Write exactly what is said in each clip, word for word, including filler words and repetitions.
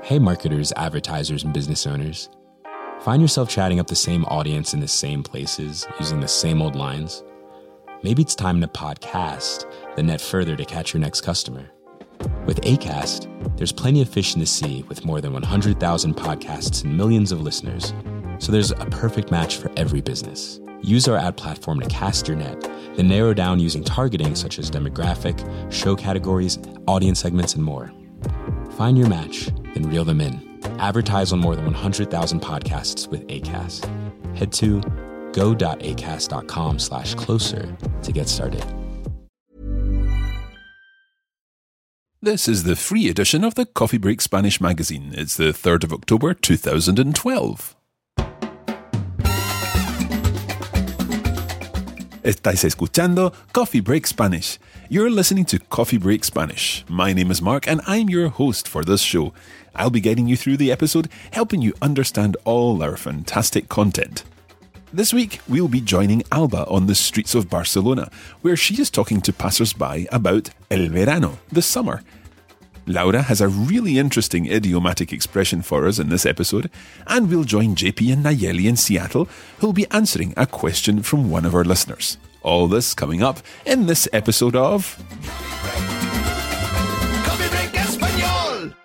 Hey marketers, advertisers, and business owners. Find yourself chatting up the same audience in the same places, using the same old lines? Maybe it's time to podcast the net further to catch your next customer. With Acast, there's plenty of fish in the sea with more than one hundred thousand podcasts and millions of listeners, so there's a perfect match for every business. Use our ad platform to cast your net, then narrow down using targeting such as demographic, show categories, audience segments, and more. Find your match, then reel them in. Advertise on more than one hundred thousand podcasts with Acast. Head to go.acast.com slash closer to get started. This is the free edition of the Coffee Break Spanish magazine. It's the third of October, two thousand twelve. Estáis escuchando Coffee Break Spanish. You're listening to Coffee Break Spanish. My name is Mark and I'm your host for this show. I'll be guiding you through the episode, helping you understand all our fantastic content. This week, we'll be joining Alba on the streets of Barcelona, where she is talking to passers-by about el verano, the summer. Laura has a really interesting idiomatic expression for us in this episode, and we'll join J P and Nayeli in Seattle, who'll be answering a question from one of our listeners. All this coming up in this episode of Coffee Break Español.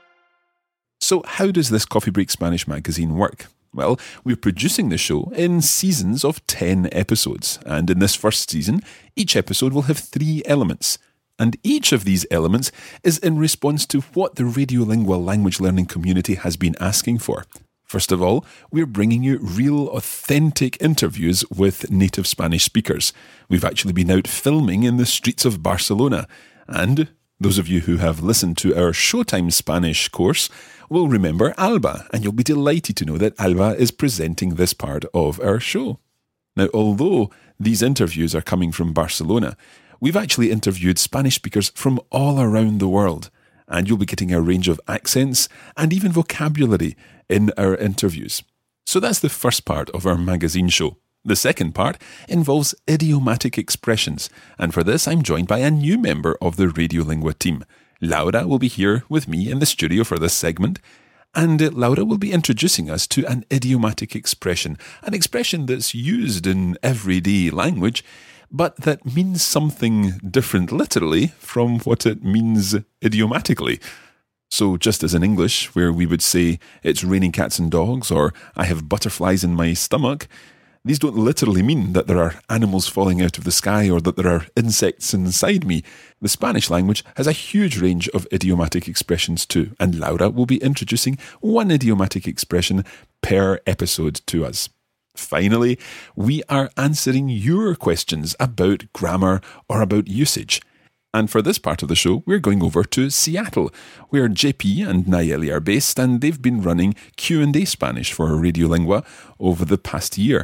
So how does this Coffee Break Spanish magazine work? Well, we're producing the show in seasons of ten episodes, and in this first season, each episode will have three elements. And each of these elements is in response to what the Radiolingua language learning community has been asking for. First of all, we're bringing you real, authentic interviews with native Spanish speakers. We've actually been out filming in the streets of Barcelona. And those of you who have listened to our Showtime Spanish course will remember Alba, and you'll be delighted to know that Alba is presenting this part of our show. Now, although these interviews are coming from Barcelona, we've actually interviewed Spanish speakers from all around the world, and you'll be getting a range of accents and even vocabulary in our interviews. So that's the first part of our magazine show. The second part involves idiomatic expressions, and for this I'm joined by a new member of the Radiolingua team. Laura will be here with me in the studio for this segment, and Laura will be introducing us to an idiomatic expression, an expression that's used in everyday language, but that means something different literally from what it means idiomatically. So just as in English, where we would say, it's raining cats and dogs, or I have butterflies in my stomach, these don't literally mean that there are animals falling out of the sky or that there are insects inside me. The Spanish language has a huge range of idiomatic expressions too, and Laura will be introducing one idiomatic expression per episode to us. Finally, we are answering your questions about grammar or about usage. And for this part of the show, we're going over to Seattle, where J P and Nayeli are based, and they've been running Q and A Spanish for Radiolingua over the past year.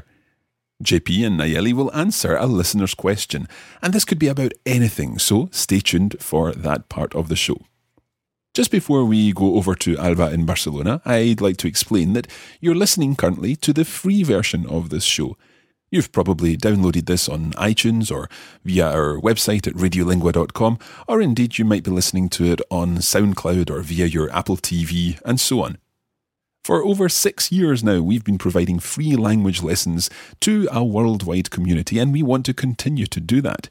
J P and Nayeli will answer a listener's question, and this could be about anything, so stay tuned for that part of the show. Just before we go over to Alba in Barcelona, I'd like to explain that you're listening currently to the free version of this show. You've probably downloaded this on iTunes or via our website at radiolingua dot com, or indeed you might be listening to it on SoundCloud or via your Apple T V and so on. For over six years now, we've been providing free language lessons to a worldwide community, and we want to continue to do that.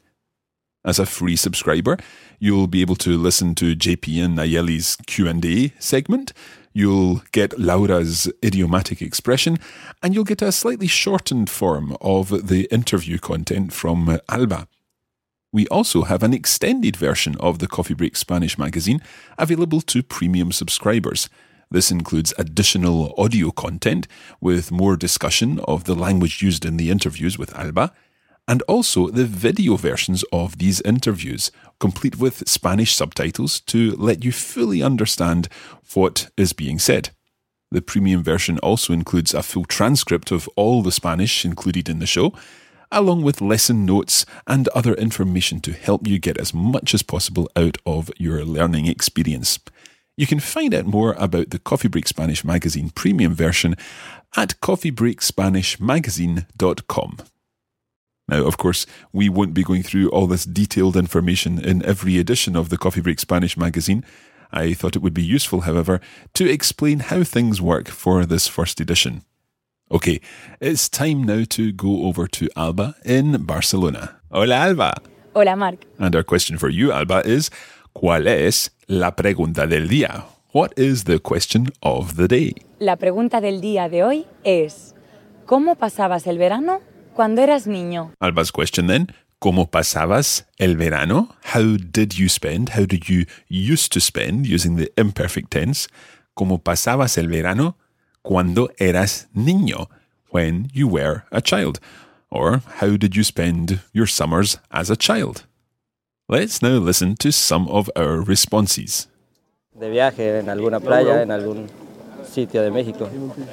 As a free subscriber, you'll be able to listen to J P and Nayeli's Q and A segment, you'll get Laura's idiomatic expression, and you'll get a slightly shortened form of the interview content from Alba. We also have an extended version of the Coffee Break Spanish magazine available to premium subscribers. This includes additional audio content with more discussion of the language used in the interviews with Alba, and also the video versions of these interviews, complete with Spanish subtitles to let you fully understand what is being said. The premium version also includes a full transcript of all the Spanish included in the show, along with lesson notes and other information to help you get as much as possible out of your learning experience. You can find out more about the Coffee Break Spanish magazine premium version at coffee break spanish magazine dot com. Now, of course, we won't be going through all this detailed information in every edition of the Coffee Break Spanish magazine, I thought it would be useful, however, to explain how things work for this first edition. Okay, it's time now to go over to Alba in Barcelona. Hola, Alba. Hola, Marc. And our question for you, Alba, is ¿Cuál es la pregunta del día? What is the question of the day? La pregunta del día de hoy es ¿cómo pasabas el verano cuando eras niño? Alba's question then, ¿Cómo pasabas el verano? How did you spend? How did you used to spend, using the imperfect tense? ¿Cómo pasabas el verano cuando eras niño? When you were a child. Or how did you spend your summers as a child? Let's now listen to some of our responses. De viaje en alguna playa, en algún sitio de México.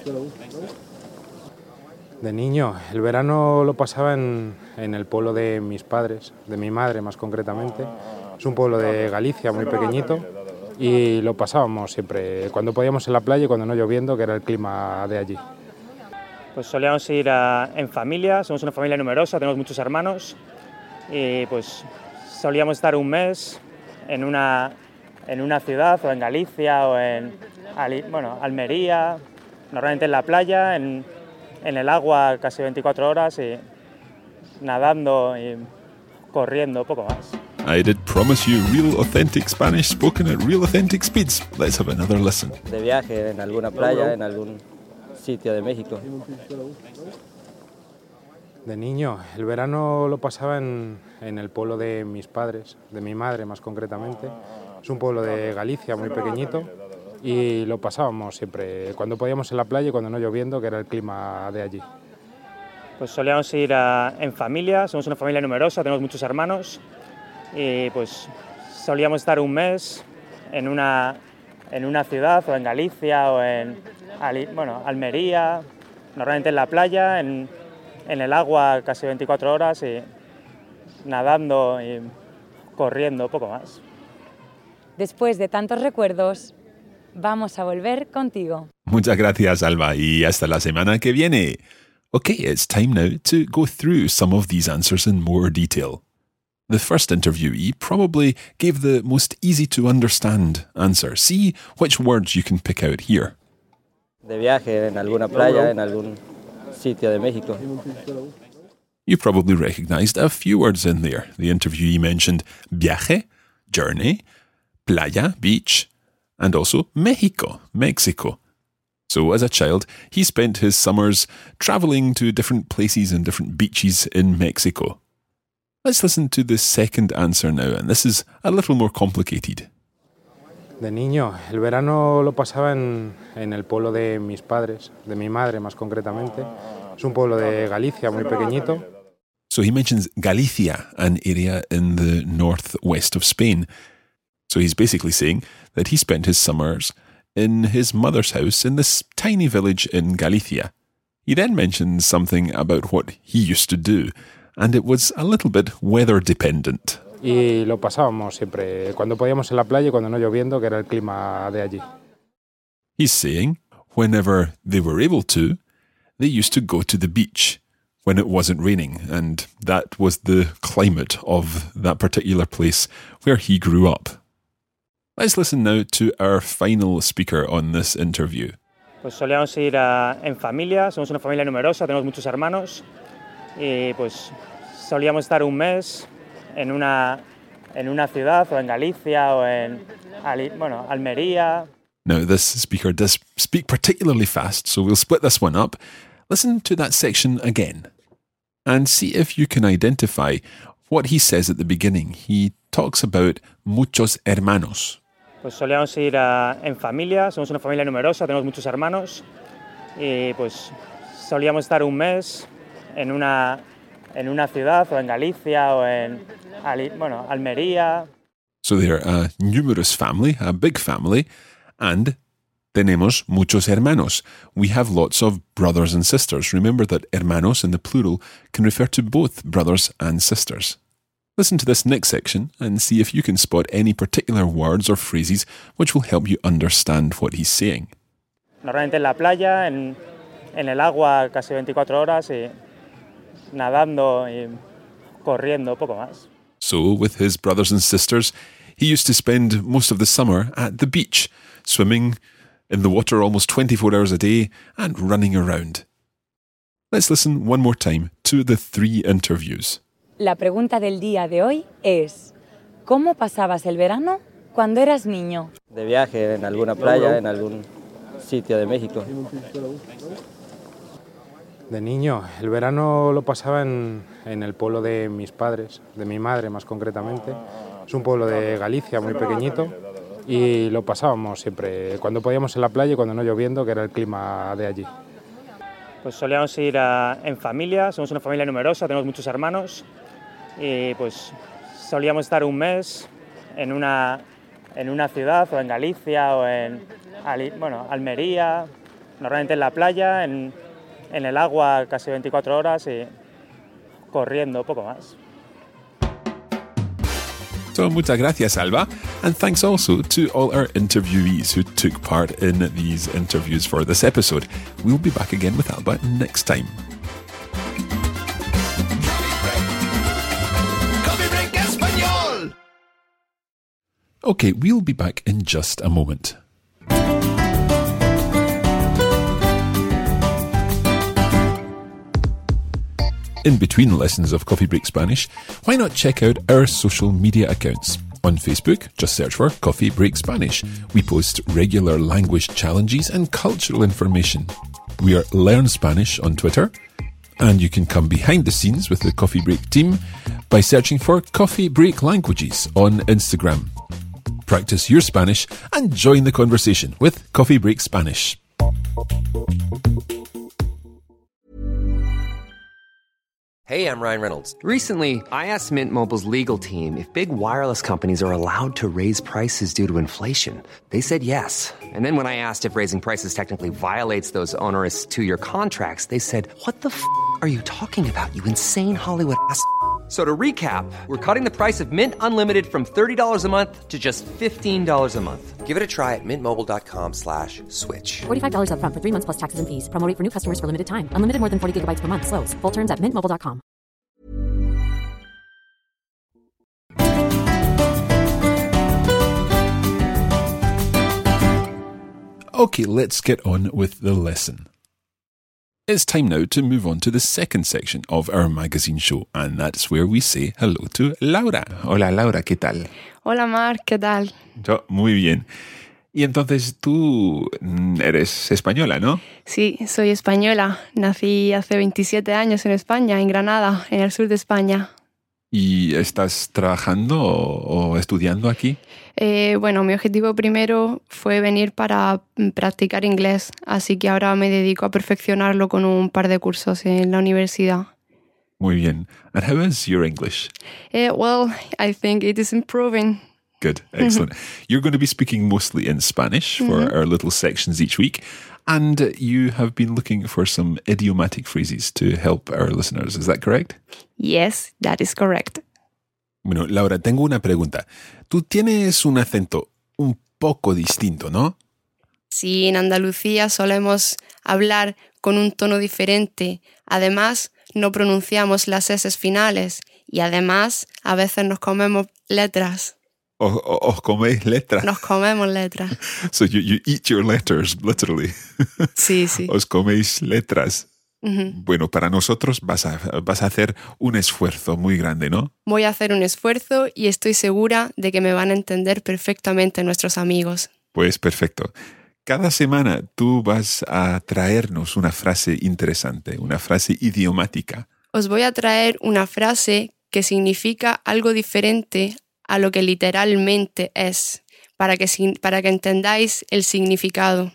De niño, el verano lo pasaba en, en el pueblo de mis padres, de mi madre más concretamente. Es un pueblo de Galicia muy pequeñito y lo pasábamos siempre, cuando podíamos en la playa y cuando no lloviendo, que era el clima de allí. Pues solíamos ir a, en familia, somos una familia numerosa, tenemos muchos hermanos y pues solíamos estar un mes en una, en una ciudad o en Galicia o en bueno, Almería, normalmente en la playa, en, en el agua casi veinticuatro horas y nadando y corriendo, poco más. I did promise you real authentic Spanish spoken at real authentic speeds. Let's have another listen. De viaje en alguna playa, en algún sitio de México. De niño, el verano lo pasaba en, en el pueblo de mis padres, de mi madre más concretamente. Es un pueblo de Galicia muy pequeñito y lo pasábamos siempre, cuando podíamos en la playa y cuando no lloviendo, que era el clima de allí. Pues solíamos ir a, en familia, somos una familia numerosa, tenemos muchos hermanos y pues solíamos estar un mes en una, en una ciudad o en Galicia o en bueno, Almería, normalmente en la playa, en, en el agua casi veinticuatro horas y nadando y corriendo, poco más. Después de tantos recuerdos, vamos a volver contigo. Muchas gracias, Alba, y hasta la semana que viene. Okay, it's time now to go through some of these answers in more detail. The first interviewee probably gave the most easy to understand answer. See which words you can pick out here. De viaje en alguna playa, en algún sitio de México. You probably recognized a few words in there. The interviewee mentioned viaje, journey, playa, beach, and also Mexico, Mexico. So as a child, he spent his summers traveling to different places and different beaches in Mexico. Let's listen to the second answer now, and this is a little more complicated. De niño, el verano lo pasaba en, en el pueblo de mis padres, de mi madre más concretamente. Es un pueblo de Galicia muy pequeñito. So he mentions Galicia, an area in the northwest of Spain. So he's basically saying that he spent his summers in his mother's house in this tiny village in Galicia. He then mentions something about what he used to do, and it was a little bit weather dependent. Y lo pasábamos siempre, cuando podíamos en la playa y cuando no lloviendo, que era el clima de allí. He's saying whenever they were able to, they used to go to the beach when it wasn't raining, and that was the climate of that particular place where he grew up. Let's listen now to our final speaker on this interview. Pues solíamos ir a, en familia, somos una familia numerosa, tenemos muchos hermanos y pues solíamos estar un mes en una, en una ciudad o en Galicia o en bueno, Almería. Now this speaker does speak particularly fast, so we'll split this one up. Listen to that section again and see if you can identify what he says at the beginning. He talks about muchos hermanos. Pues solíamos ir a, en familia, somos una familia numerosa, tenemos muchos hermanos y pues solíamos estar un mes en una, en una ciudad o en Galicia o en bueno, Almería. So they're a numerous family, a big family, and tenemos muchos hermanos. We have lots of brothers and sisters. Remember that hermanos in the plural can refer to both brothers and sisters. Listen to this next section and see if you can spot any particular words or phrases which will help you understand what he's saying. Normalmente en la playa, en, en el agua casi veinticuatro horas y nadando y corriendo, poco más. So with his brothers and sisters, He used to spend most of the summer at the beach, swimming in the water almost twenty-four hours a day and running around. Let's listen one more time to the three interviews. La pregunta del día de hoy es, ¿cómo pasabas el verano cuando eras niño? De viaje en alguna playa, en algún sitio de México. De niño, el verano lo pasaba en, en el pueblo de mis padres, de mi madre más concretamente. Es un pueblo de Galicia muy pequeñito y lo pasábamos siempre, cuando podíamos en la playa y cuando no lloviendo, que era el clima de allí. Pues solíamos ir a, en familia, somos una familia numerosa, tenemos muchos hermanos y pues solíamos estar un mes en una, en una ciudad o en Galicia o en bueno, Almería, normalmente en la playa, en, en el agua casi veinticuatro horas y corriendo poco más. So muchas gracias, Alba. And thanks also to all our interviewees who took part in these interviews for this episode. We'll be back again with Alba next time. Okay, we'll be back in just a moment. In between lessons of Coffee Break Spanish, why not check out our social media accounts? On Facebook, just search for Coffee Break Spanish. We post regular language challenges and cultural information. We are Learn Spanish on Twitter, and you can come behind the scenes with the Coffee Break team by searching for Coffee Break Languages on Instagram. Practice your Spanish and join the conversation with Coffee Break Spanish. Hey, I'm Ryan Reynolds. Recently, I asked Mint Mobile's legal team if big wireless companies are allowed to raise prices due to inflation. They said yes. And then when I asked if raising prices technically violates those onerous two-year contracts, they said, what the f*** are you talking about, you insane Hollywood ass f- So to recap, we're cutting the price of Mint Unlimited from thirty dollars a month to just fifteen dollars a month. Give it a try at mintmobile.com slash switch. forty-five dollars up front for three months plus taxes and fees. Promo rate for new customers for limited time. Unlimited more than forty gigabytes per month. Slows full terms at mint mobile dot com. Okay, let's get on with the lesson. It's time now to move on to the second section of our magazine show, and that's where we say hello to Laura. Hola Laura, ¿qué tal? Hola Marc, ¿qué tal? Yo, muy bien. Y entonces tú eres española, ¿no? Sí, soy española. Nací hace veintisiete años en España, en Granada, en el sur de España. ¿Y estás trabajando o, o estudiando aquí? Eh, bueno, mi objetivo primero fue venir para practicar inglés, así que ahora me dedico a perfeccionarlo con un par de cursos en la universidad. Muy bien. And how is your English? Uh, well, I think it is improving. Good, excellent. You're going to be speaking mostly in Spanish for mm-hmm. our little sections each week, and you have been looking for some idiomatic phrases to help our listeners. Is that correct? Yes, that is correct. Bueno, Laura, tengo una pregunta. Tú tienes un acento un poco distinto, ¿no? Sí, en Andalucía solemos hablar con un tono diferente. Además, no pronunciamos las eses finales y además a veces nos comemos letras. ¿Os, os coméis letras? Nos comemos letras. So you, you eat your letters, literally. Sí, sí. Os coméis letras. Uh-huh. Bueno, para nosotros vas a, vas a hacer un esfuerzo muy grande, ¿no? Voy a hacer un esfuerzo y estoy segura de que me van a entender perfectamente nuestros amigos. Pues perfecto. Cada semana tú vas a traernos una frase interesante, una frase idiomática. Os voy a traer una frase que significa algo diferente a lo que literalmente es, para que, para que entendáis el significado.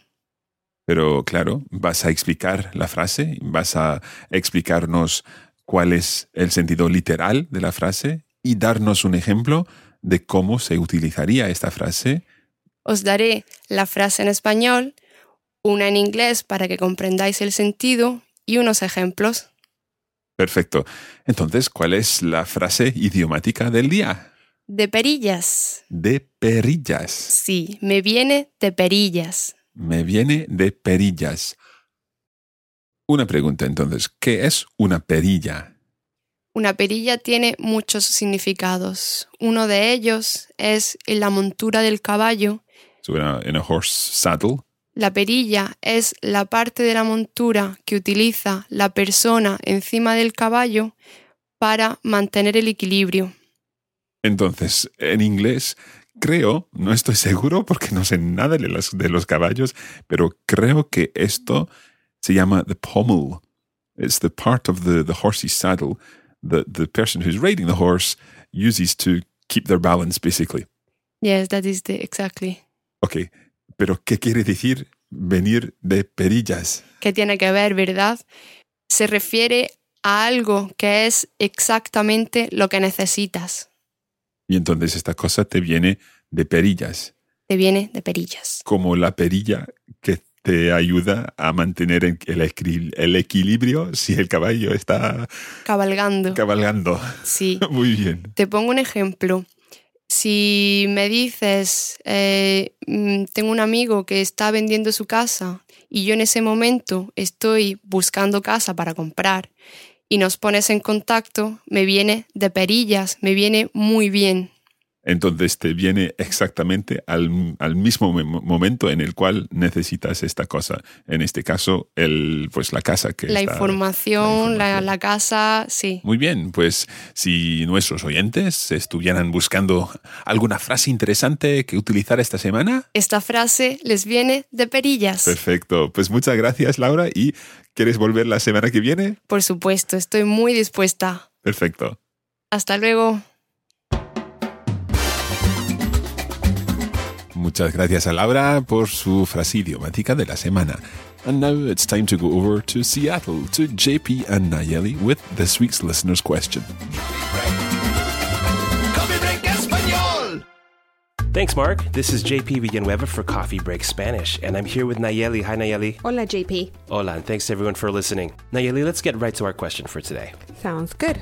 Pero claro, vas a explicar la frase, vas a explicarnos cuál es el sentido literal de la frase y darnos un ejemplo de cómo se utilizaría esta frase. Os daré la frase en español, una en inglés para que comprendáis el sentido y unos ejemplos. Perfecto. Entonces, ¿cuál es la frase idiomática del día? De perillas. De perillas. Sí, me viene de perillas. Me viene de perillas. Una pregunta entonces, ¿qué es una perilla? Una perilla tiene muchos significados. Uno de ellos es en la montura del caballo. So in a, in a horse saddle. La perilla es la parte de la montura que utiliza la persona encima del caballo para mantener el equilibrio. Entonces, en inglés, creo, no estoy seguro porque no sé nada de los, de los caballos, pero creo que esto se llama the pommel. It's the part of the, the horse's saddle that the person who's riding the horse uses to keep their balance, basically. Yes, that is the exactly. Ok, pero ¿qué quiere decir venir de perillas? ¿Qué tiene que ver, verdad? Se refiere a algo que es exactamente lo que necesitas. Y entonces esta cosa te viene de perillas. Te viene de perillas. Como la perilla que te ayuda a mantener el, equil- el equilibrio si el caballo está Cabalgando. cabalgando. Sí. Muy bien. Te pongo un ejemplo. Si me dices, eh, tengo un amigo que está vendiendo su casa y yo en ese momento estoy buscando casa para comprar y nos pones en contacto, me viene de perillas, me viene muy bien. Entonces te viene exactamente al, al mismo mom- momento en el cual necesitas esta cosa. En este caso, el, pues la casa que La está... información, la información. la, la casa, sí. Muy bien, pues si nuestros oyentes estuvieran buscando alguna frase interesante que utilizar esta semana... Esta frase les viene de perillas. Perfecto, pues muchas gracias, Laura. ¿Y quieres volver la semana que viene? Por supuesto, estoy muy dispuesta. Perfecto. Hasta luego. Muchas gracias a Laura por su frase idiomática de la semana. And now it's time to go over to Seattle to J P and Nayeli with this week's listener's question. Coffee Break Español. Thanks, Mark. This is J P Villanueva for Coffee Break Spanish, and I'm here with Nayeli. Hi, Nayeli. Hola, J P. Hola, and thanks everyone for listening. Nayeli, let's get right to our question for today. Sounds good.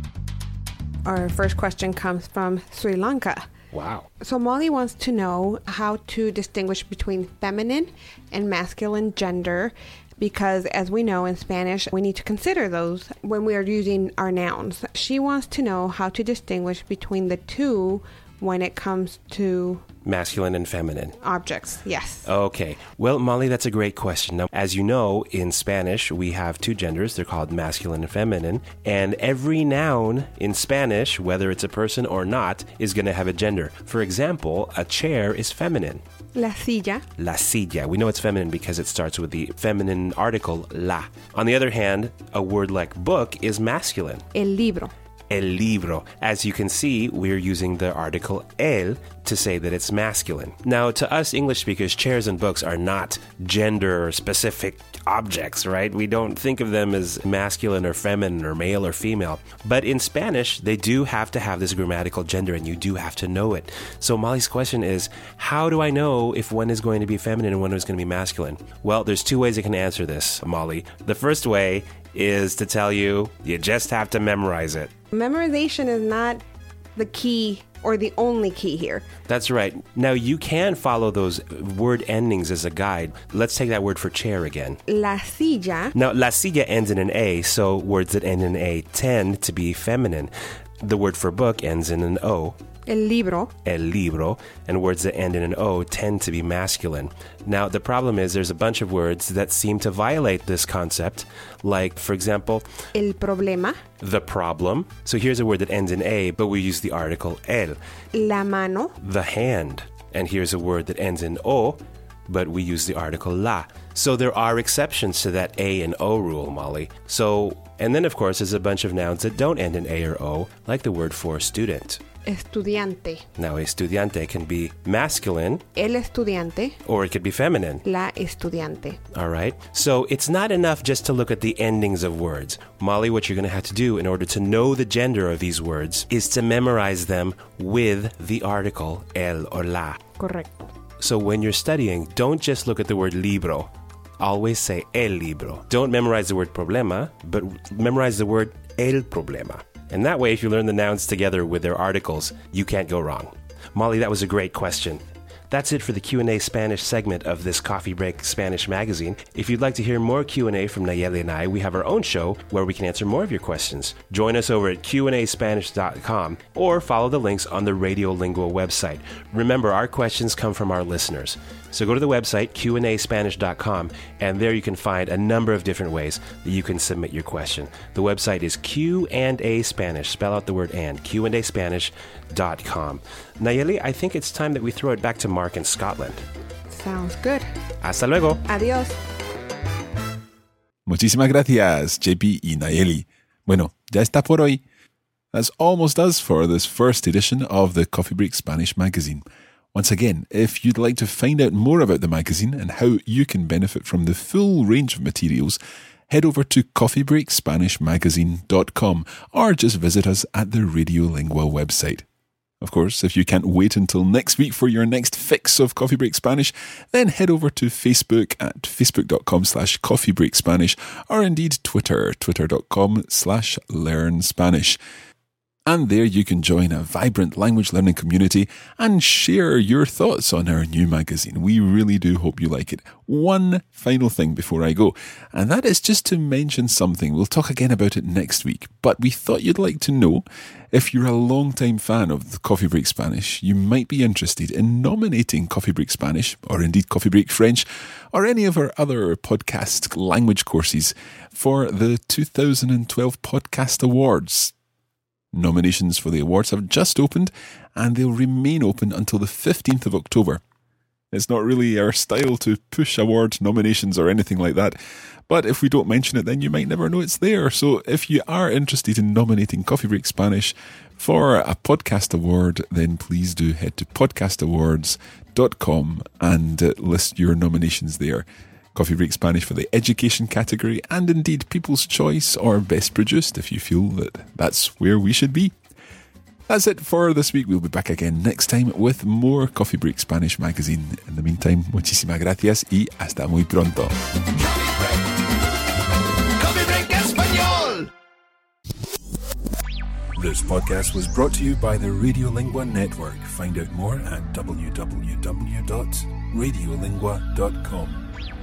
Our first question comes from Sri Lanka. Wow. So Molly wants to know how to distinguish between feminine and masculine gender, because as we know in Spanish, we need to consider those when we are using our nouns. She wants to know how to distinguish between the two when it comes to Masculine and feminine. objects. Yes. Okay. Well, Molly, that's a great question. Now, as you know, in Spanish, we have two genders. They're called masculine and feminine. And every noun in Spanish, whether it's a person or not, is going to have a gender. For example, a chair is feminine. La silla. La silla. We know it's feminine because it starts with the feminine article la. On the other hand, a word like book is masculine. El libro. El libro. As you can see, we're using the article el to say that it's masculine. Now, to us English speakers, chairs and books are not gender-specific objects, right? We don't think of them as masculine or feminine or male or female. But in Spanish, they do have to have this grammatical gender, and you do have to know it. So Molly's question is, how do I know if one is going to be feminine and one is going to be masculine? Well, there's two ways I can answer this, Molly. The first way is to tell you, you just have to memorize it. Memorization is not the key or the only key here. That's right. Now, you can follow those word endings as a guide. Let's take that word for chair again. La silla. Now, la silla ends in an A, so words that end in A tend to be feminine. The word for book ends in an O. El libro. El libro. And words that end in an O tend to be masculine. Now, the problem is there's a bunch of words that seem to violate this concept. Like, for example, el problema. The problem. So here's a word that ends in A, but we use the article el. La mano. The hand. And here's a word that ends in O, but we use the article la. So there are exceptions to that A and O rule, Molly. So, and then of course there's a bunch of nouns that don't end in A or O, like the word for student. Estudiante. Now, estudiante can be masculine. El estudiante. Or it could be feminine. La estudiante. All right. So it's not enough just to look at the endings of words. Molly, what you're going to have to do in order to know the gender of these words is to memorize them with the article el or la. Correcto. So when you're studying, don't just look at the word libro. Always say el libro. Don't memorize the word problema, but memorize the word el problema. And that way, if you learn the nouns together with their articles, you can't go wrong. Molly, that was a great question. That's it for the Q and A Spanish segment of this Coffee Break Spanish magazine. If you'd like to hear more Q and A from Nayeli and I, we have our own show where we can answer more of your questions. Join us over at Q and A Spanish dot com or follow the links on the Radiolingua website. Remember, our questions come from our listeners. So go to the website, Q and A Spanish dot com, and there you can find a number of different ways that you can submit your question. The website is Q and A Spanish, spell out the word and, Q and A Spanish dot com. Nayeli, I think it's time that we throw it back to Mark in Scotland. Sounds good. Hasta luego. Adiós. Muchísimas gracias, J P y Nayeli. Bueno, ya está por hoy. That's almost us for this first edition of the Coffee Break Spanish magazine. Once again, if you'd like to find out more about the magazine and how you can benefit from the full range of materials, head over to coffee break spanish magazine dot com or just visit us at the Radiolingua website. Of course, if you can't wait until next week for your next fix of Coffee Break Spanish, then head over to Facebook at facebook.com slash coffeebreakspanish or indeed Twitter, twitter.com slash learn Spanish. And there you can join a vibrant language learning community and share your thoughts on our new magazine. We really do hope you like it. One final thing before I go, and that is just to mention something. We'll talk again about it next week, but we thought you'd like to know, if you're a long-time fan of the Coffee Break Spanish, you might be interested in nominating Coffee Break Spanish, or indeed Coffee Break French, or any of our other podcast language courses for the two thousand twelve Podcast Awards. Nominations for the awards have just opened and they'll remain open until the fifteenth of October. It's not really our style to push award nominations or anything like that, but if we don't mention it, then you might never know it's there. So if you are interested in nominating Coffee Break Spanish for a podcast award, then please do head to podcast awards dot com and uh, list your nominations there. Coffee Break Spanish for the education category, and indeed People's Choice or Best Produced if you feel that that's where we should be. That's it for this week. We'll be back again next time with more Coffee Break Spanish magazine. In the meantime, muchísimas gracias y hasta muy pronto. Coffee Break Español. This podcast was brought to you by the Radiolingua Network. Find out more at w w w dot radiolingua dot com.